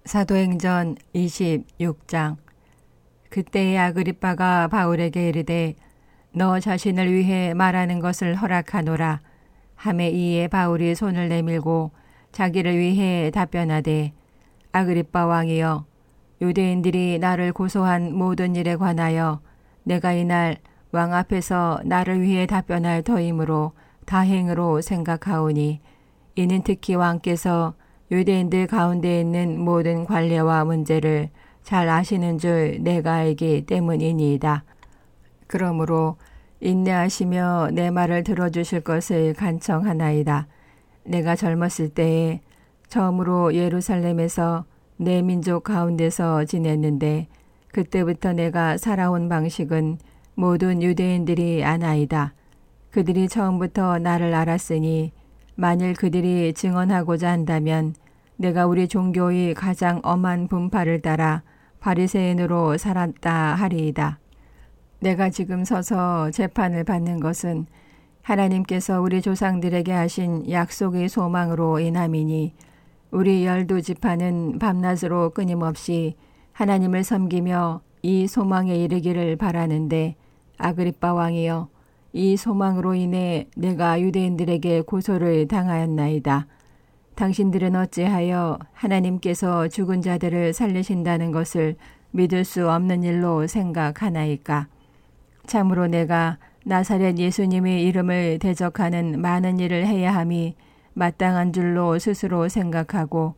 사도행전 26장. 그때의 아그리빠가 바울에게 이르되 너 자신을 위해 말하는 것을 허락하노라 하매 이에 바울이 손을 내밀고 자기를 위해 답변하되 아그리빠 왕이여 유대인들이 나를 고소한 모든 일에 관하여 내가 이날 왕 앞에서 나를 위해 답변할 터이므로 다행으로 생각하오니 이는 특히 왕께서 유대인들 가운데 있는 모든 관례와 문제를 잘 아시는 줄 내가 알기 때문이니이다. 그러므로 인내하시며 내 말을 들어주실 것을 간청하나이다. 내가 젊었을 때에 처음으로 예루살렘에서 내 민족 가운데서 지냈는데 그때부터 내가 살아온 방식은 모든 유대인들이 아나이다. 그들이 처음부터 나를 알았으니 만일 그들이 증언하고자 한다면 내가 우리 종교의 가장 엄한 분파를 따라 바리새인으로 살았다 하리이다. 내가 지금 서서 재판을 받는 것은 하나님께서 우리 조상들에게 하신 약속의 소망으로 인함이니 우리 12지파는 밤낮으로 끊임없이 하나님을 섬기며 이 소망에 이르기를 바라는데 아그리빠 왕이여 이 소망으로 인해 내가 유대인들에게 고소를 당하였나이다. 당신들은 어찌하여 하나님께서 죽은 자들을 살리신다는 것을 믿을 수 없는 일로 생각하나이까? 참으로 내가 나사렛 예수님의 이름을 대적하는 많은 일을 해야 함이 마땅한 줄로 스스로 생각하고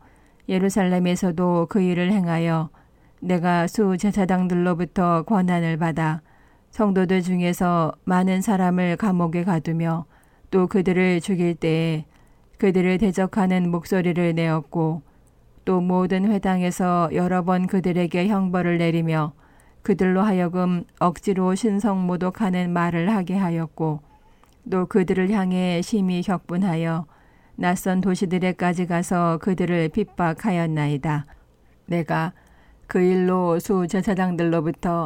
예루살렘에서도 그 일을 행하여 내가 수제사장들로부터 권한을 받아 성도들 중에서 많은 사람을 감옥에 가두며 또 그들을 죽일 때에 그들을 대적하는 목소리를 내었고 또 모든 회당에서 여러 번 그들에게 형벌을 내리며 그들로 하여금 억지로 신성모독하는 말을 하게 하였고 또 그들을 향해 심히 격분하여 낯선 도시들에까지 가서 그들을 핍박하였나이다. 내가 그 일로 수제사장들로부터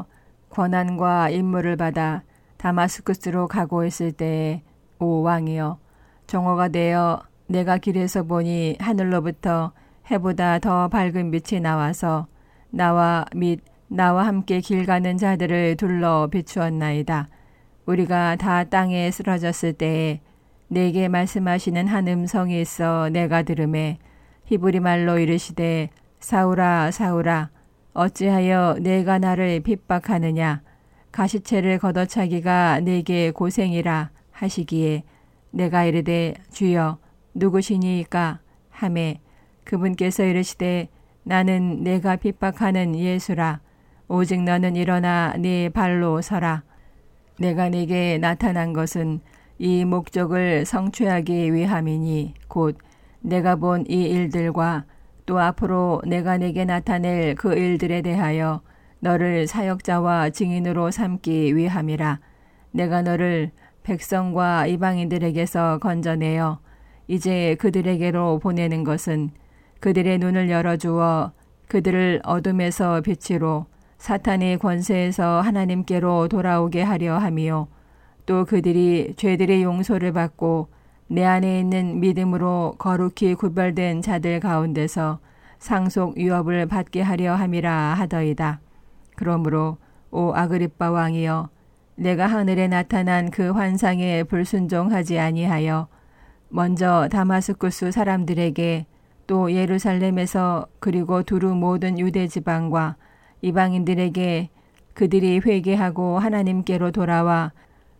권한과 임무를 받아 다마스쿠스로 가고 있을 때에 오 왕이여 정오가 되어 내가 길에서 보니 하늘로부터 해보다 더 밝은 빛이 나와서 나와 및 나와 함께 길 가는 자들을 둘러 비추었나이다. 우리가 다 땅에 쓰러졌을 때에 내게 말씀하시는 한 음성이 있어 내가 들으매 히브리 말로 이르시되 사울아 사울아 어찌하여 내가 나를 핍박하느냐 가시체를 걷어차기가 내게 고생이라 하시기에 내가 이르되 주여 누구시니이까 하매 그분께서 이르시되 나는 내가 핍박하는 예수라 오직 너는 일어나 네 발로 서라. 내가 네게 나타난 것은 이 목적을 성취하기 위함이니 곧 내가 본 이 일들과 또 앞으로 내가 네게 나타낼 그 일들에 대하여 너를 사역자와 증인으로 삼기 위함이라. 내가 너를 백성과 이방인들에게서 건져내어 이제 그들에게로 보내는 것은 그들의 눈을 열어주어 그들을 어둠에서 빛으로 사탄의 권세에서 하나님께로 돌아오게 하려 함이요 또 그들이 죄들의 용서를 받고 내 안에 있는 믿음으로 거룩히 구별된 자들 가운데서 상속 유업을 받게 하려 함이라 하더이다. 그러므로 오 아그리빠 왕이여 내가 하늘에 나타난 그 환상에 불순종하지 아니하여 먼저 다마스쿠스 사람들에게 또 예루살렘에서 그리고 두루 모든 유대 지방과 이방인들에게 그들이 회개하고 하나님께로 돌아와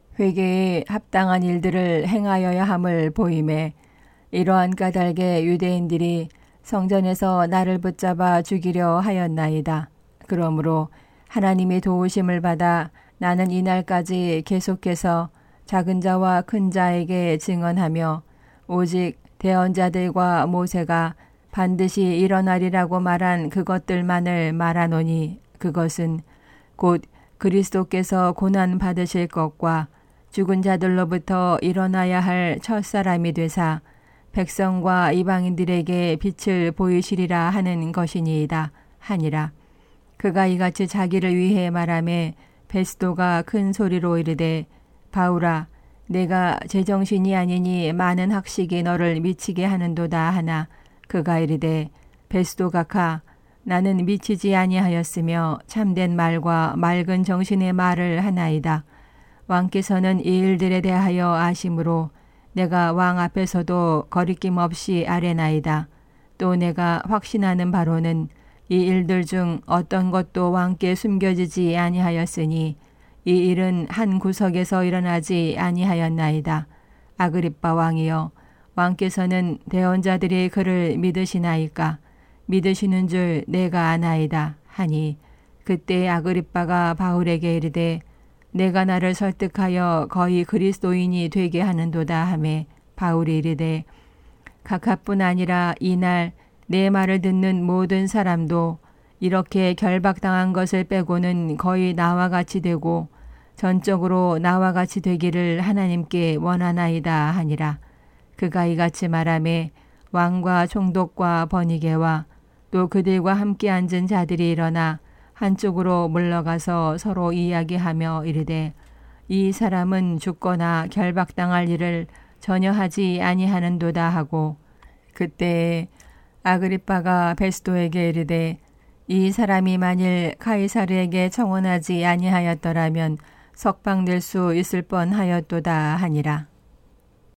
회개에 합당한 일들을 행하여야 함을 보이매 이러한 까닭에 유대인들이 성전에서 나를 붙잡아 죽이려 하였나이다. 그러므로 하나님의 도우심을 받아 나는 이날까지 계속해서 작은 자와 큰 자에게 증언하며 오직 대언자들과 모세가 반드시 일어나리라고 말한 그것들만을 말하노니 그것은 곧 그리스도께서 고난 받으실 것과 죽은 자들로부터 일어나야 할 첫사람이 되사 백성과 이방인들에게 빛을 보이시리라 하는 것이니이다 하니라. 그가 이같이 자기를 위해 말하매 베스도가 큰 소리로 이르되 바울아 내가 제정신이 아니니 많은 학식이 너를 미치게 하는도다 하나 그가 이르되 베스도 각하 나는 미치지 아니하였으며 참된 말과 맑은 정신의 말을 하나이다. 왕께서는 이 일들에 대하여 아심으로 내가 왕 앞에서도 거리낌 없이 아뢰나이다. 또 내가 확신하는 바로는 이 일들 중 어떤 것도 왕께 숨겨지지 아니하였으니 이 일은 한 구석에서 일어나지 아니하였나이다. 아그리빠 왕이여, 왕께서는 대언자들이 그를 믿으시나이까? 믿으시는 줄 내가 아나이다 하니, 그때 아그리빠가 바울에게 이르되 내가 나를 설득하여 거의 그리스도인이 되게 하는도다 하매, 바울이 이르되 각하뿐 아니라 이날 내 말을 듣는 모든 사람도 이렇게 결박당한 것을 빼고는 거의 나와 같이 되고 전적으로 나와 같이 되기를 하나님께 원하나이다 하니라. 그가 이같이 말하매 왕과 총독과 번이게와 또 그들과 함께 앉은 자들이 일어나 한쪽으로 물러가서 서로 이야기하며 이르되 이 사람은 죽거나 결박당할 일을 전혀 하지 아니하는도다 하고, 그때 아그리빠가 베스도에게 이르되 이 사람이 만일 카이사르에게 청혼하지 아니하였더라면 석방될 수 있을 뻔하였도다 하니라.